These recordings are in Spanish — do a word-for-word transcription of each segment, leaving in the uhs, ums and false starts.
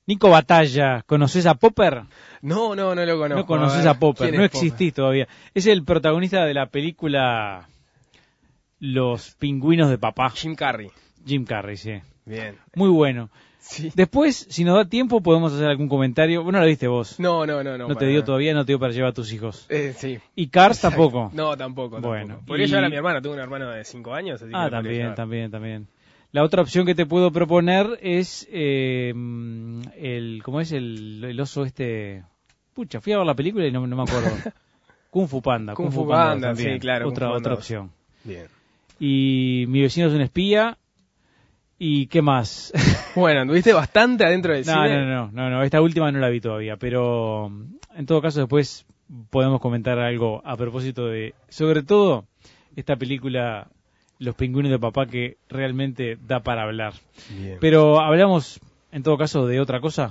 Nico Batalla, ¿conoces a Popper? No, no, no lo conozco. No conoces a, a Popper, no existís Popper? todavía. Es el protagonista de la película Los Pingüinos de Papá. Jim Carrey. Jim Carrey, sí. Bien. Muy bueno. Sí. Después, si nos da tiempo, podemos hacer algún comentario. Bueno, ¿la viste vos? No, no, no. No, ¿No te dio todavía? ¿No te dio para llevar a tus hijos? Eh, sí. ¿Y Cars Exacto. tampoco? No, tampoco. Bueno. Tampoco. Podría y... llevar a mi hermano. Tengo un hermano de cinco años. Así ah, que también, también, también. La otra opción que te puedo proponer es eh, el, ¿cómo es? El, el oso este... Pucha, fui a ver la película y no, no me acuerdo. Kung Fu Panda. Kung, Kung Fu Panda, Panda también. sí, claro. Otra, otra opción. Bien. Y Mi vecino es un espía. ¿Y qué más? Bueno, ¿tuviste bastante adentro del no, cine? No, no, no, no, esta última no la vi todavía, pero en todo caso después podemos comentar algo a propósito de, sobre todo, esta película Los Pingüinos de Papá, que realmente da para hablar. Bien. Pero hablamos, en todo caso, de otra cosa.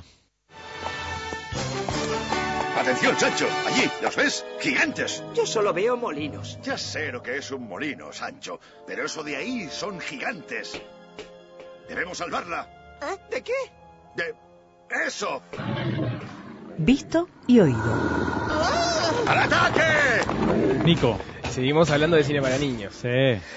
Atención, Sancho, allí, ¿los ves? ¡Gigantes! Yo solo veo molinos. Ya sé lo que es un molino, Sancho, pero eso de ahí son gigantes. Debemos salvarla. ¿Eh? ¿De qué? De... ¡eso! Visto y oído. ¡Al ataque! Nico. Seguimos hablando de cine para niños. Sí.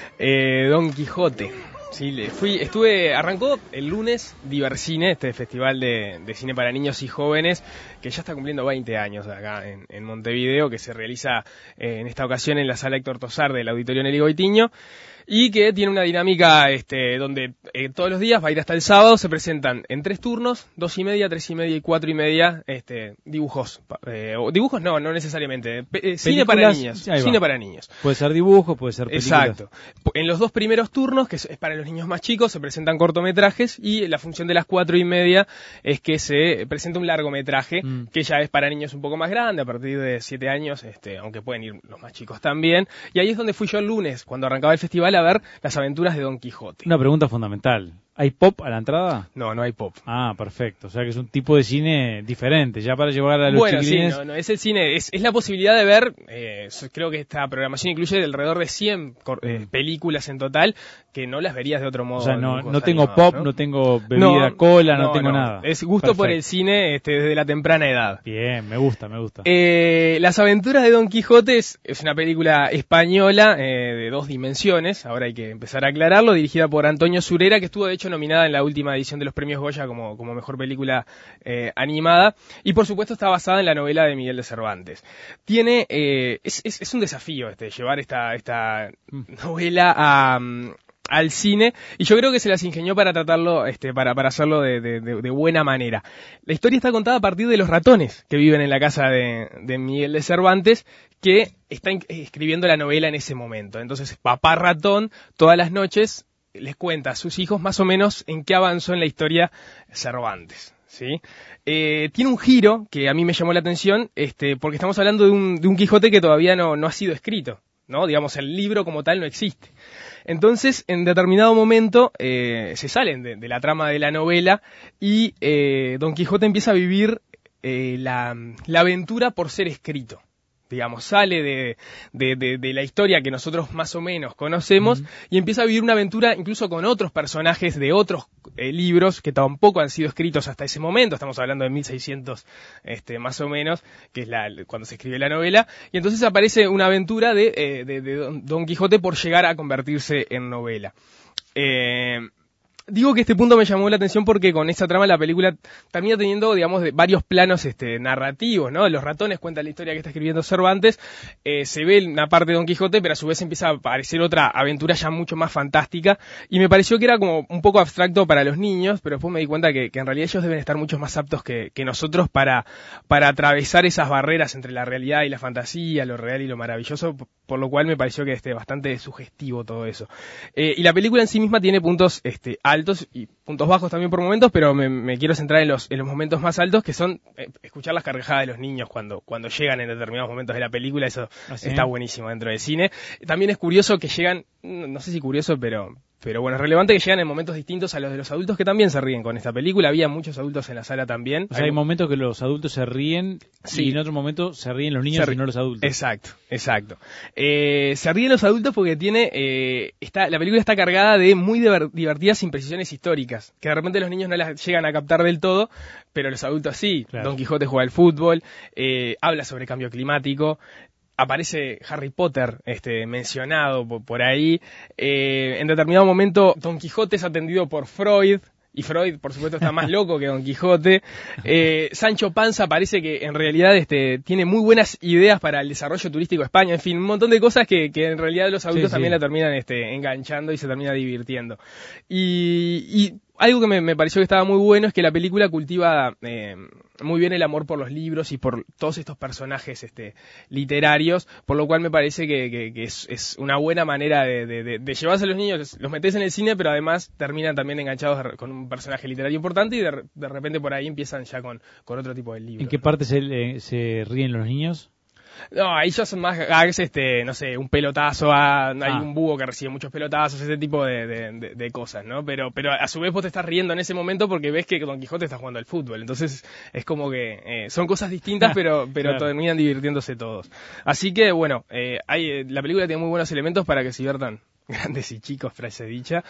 Eh, Don Quijote. Sí, le fui, estuve, arrancó el lunes Divercine, este festival de, de cine para niños y jóvenes, que ya está cumpliendo veinte años acá en, en Montevideo, que se realiza eh, en esta ocasión en la sala Héctor Tosar del Auditorio Nelly Goitiño, y que tiene una dinámica este, donde eh, todos los días, va a ir hasta el sábado, se presentan en tres turnos, dos y media, tres y media y cuatro y media, este, dibujos. Eh, o dibujos no, no necesariamente. Eh, cine para niños. Cine para niños. Puede ser dibujo, puede ser película. Exacto. En los dos primeros turnos, que es para los niños más chicos, se presentan cortometrajes, y la función de las cuatro y media es que se presenta un largometraje, mm. que ya es para niños un poco más grandes, a partir de siete años, este, aunque pueden ir los más chicos también. Y ahí es donde fui yo el lunes, cuando arrancaba el festival, a ver las aventuras de Don Quijote. Una pregunta fundamental. ¿Hay pop a la entrada? No, no hay pop. Ah, perfecto. O sea que es un tipo de cine diferente, ya para llevar a los bueno, chiquilines. Bueno, sí, no, no, es el cine, es, es la posibilidad de ver, eh, creo que esta programación incluye alrededor de cien eh, películas en total, que no las verías de otro modo. O sea, no, no tengo animados, pop, ¿no? no tengo bebida, no, cola, no, no tengo no. nada. Es gusto perfecto. Por el cine este, desde la temprana edad. Bien, me gusta, me gusta. Eh, Las aventuras de Don Quijote es, es una película española eh, de dos dimensiones, ahora hay que empezar a aclararlo, dirigida por Antonio Surera, que estuvo de hecho nominada en la última edición de los premios Goya como, como mejor película eh, animada, y por supuesto está basada en la novela de Miguel de Cervantes. Tiene, eh, es, es, es un desafío este, llevar esta, esta novela a... al cine, y yo creo que se las ingenió para tratarlo, este, para, para hacerlo de, de, de buena manera. La historia está contada a partir de los ratones que viven en la casa de, de Miguel de Cervantes, que está escribiendo la novela en ese momento. Entonces, papá ratón, todas las noches, les cuenta a sus hijos más o menos en qué avanzó en la historia Cervantes, ¿sí? Eh, tiene un giro que a mí me llamó la atención, este, porque estamos hablando de un, de un Quijote que todavía no, no ha sido escrito, ¿no? Digamos, el libro como tal no existe. Entonces, en determinado momento, eh, se salen de, de la trama de la novela y eh, Don Quijote empieza a vivir eh, la, la aventura por ser escrito. Digamos, sale de, de, de, de la historia que nosotros más o menos conocemos, uh-huh. y empieza a vivir una aventura incluso con otros personajes de otros eh, libros que tampoco han sido escritos hasta ese momento. Estamos hablando de mil seiscientos este, más o menos, que es la, cuando se escribe la novela, y entonces aparece una aventura de, eh, de, de Don, Don Quijote por llegar a convertirse en novela. Eh... Digo que este punto me llamó la atención porque con esa trama la película termina teniendo, digamos, de varios planos este, narrativos, ¿no? Los ratones cuentan la historia que está escribiendo Cervantes, eh, se ve una parte de Don Quijote, pero a su vez empieza a aparecer otra aventura ya mucho más fantástica, y me pareció que era como un poco abstracto para los niños, pero después me di cuenta que, que en realidad ellos deben estar mucho más aptos que, que nosotros para, para atravesar esas barreras entre la realidad y la fantasía, lo real y lo maravilloso, por lo cual me pareció que este, bastante sugestivo todo eso. Eh, y la película en sí misma tiene puntos este, altos y puntos bajos también por momentos, pero me, me quiero centrar en los, en los momentos más altos, que son eh, escuchar las carcajadas de los niños cuando, cuando llegan en determinados momentos de la película. Eso ¿Ah, sí? Está buenísimo dentro del cine. También es curioso que llegan, no sé si curioso, pero Pero bueno, es relevante que llegan en momentos distintos a los de los adultos que también se ríen con esta película. Había muchos adultos en la sala también. O sea, hay momentos que los adultos se ríen sí. y en otros momentos se ríen los niños ríe. y no los adultos. Exacto, exacto. Eh, se ríen los adultos porque tiene, eh, está, la película está cargada de muy diver- divertidas imprecisiones históricas, que de repente los niños no las llegan a captar del todo, pero los adultos sí. Claro. Don Quijote juega al fútbol, eh, habla sobre cambio climático. Aparece Harry Potter este, mencionado por, por ahí. Eh, en determinado momento, Don Quijote es atendido por Freud. Y Freud, por supuesto, está más loco que Don Quijote. Eh, Sancho Panza parece que en realidad este, tiene muy buenas ideas para el desarrollo turístico de España. En fin, un montón de cosas que, que en realidad los adultos sí, también sí. la terminan este, enganchando y se termina divirtiendo. Y... y algo que me, me pareció que estaba muy bueno es que la película cultiva eh, muy bien el amor por los libros y por todos estos personajes este, literarios, por lo cual me parece que, que, que es, es una buena manera de, de, de, de llevarse a los niños, los metes en el cine, pero además terminan también enganchados con un personaje literario importante y de, de repente por ahí empiezan ya con, con otro tipo de libros. ¿En qué parte se, eh, se ríen los niños? No, ahí ya son más gags, este, no sé, un pelotazo, a, hay ah. un búho que recibe muchos pelotazos, ese tipo de, de, de, de cosas, ¿no? Pero, pero a su vez vos te estás riendo en ese momento porque ves que Don Quijote está jugando al fútbol, entonces es como que eh, son cosas distintas, pero, pero claro. terminan divirtiéndose todos. Así que, bueno, eh, hay, la película tiene muy buenos elementos para que se diviertan grandes y chicos, frase dicha,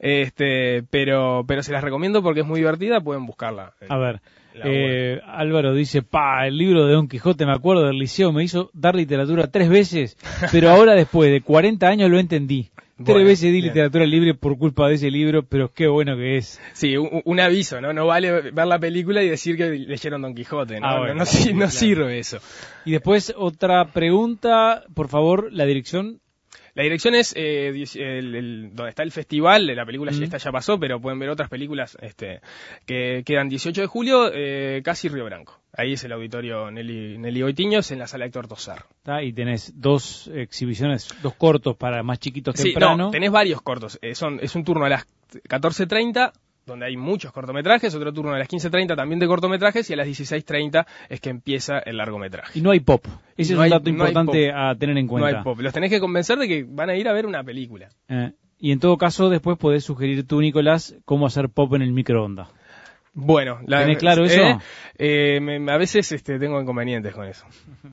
este, pero, pero se las recomiendo porque es muy divertida, pueden buscarla. A ver. Eh, Álvaro dice, pa, el libro de Don Quijote, me acuerdo del liceo, me hizo dar literatura tres veces, pero ahora después de cuarenta años lo entendí. Tres bueno, veces di bien. literatura libre por culpa de ese libro, pero qué bueno que es. Sí, un, un aviso, ¿no? No vale ver la película y decir que leyeron Don Quijote, ¿no? Ah, bueno, no, no, sí, no claro. sirve eso. Y después otra pregunta, por favor, la dirección. La dirección es eh, el, el, donde está el festival, la película mm. esta ya pasó, pero pueden ver otras películas este, que quedan dieciocho de julio, eh, casi Río Branco. Ahí es el auditorio Nelly, Nelly Goitiños en la sala Héctor Tosar. Y tenés dos exhibiciones, dos cortos para más chiquitos sí, temprano. No, tenés varios cortos. Eh, son, es un turno a las catorce treinta, donde hay muchos cortometrajes, otro turno a las quince treinta también de cortometrajes, y a las dieciséis treinta es que empieza el largometraje. Y no hay pop. Ese no es un hay, dato no importante a tener en cuenta. No hay pop. Los tenés que convencer de que van a ir a ver una película. Eh, y en todo caso, después podés sugerir tú, Nicolás, cómo hacer pop en el microondas. Bueno, ¿tenés claro eso? Eh, eh, me, a veces este, tengo inconvenientes con eso.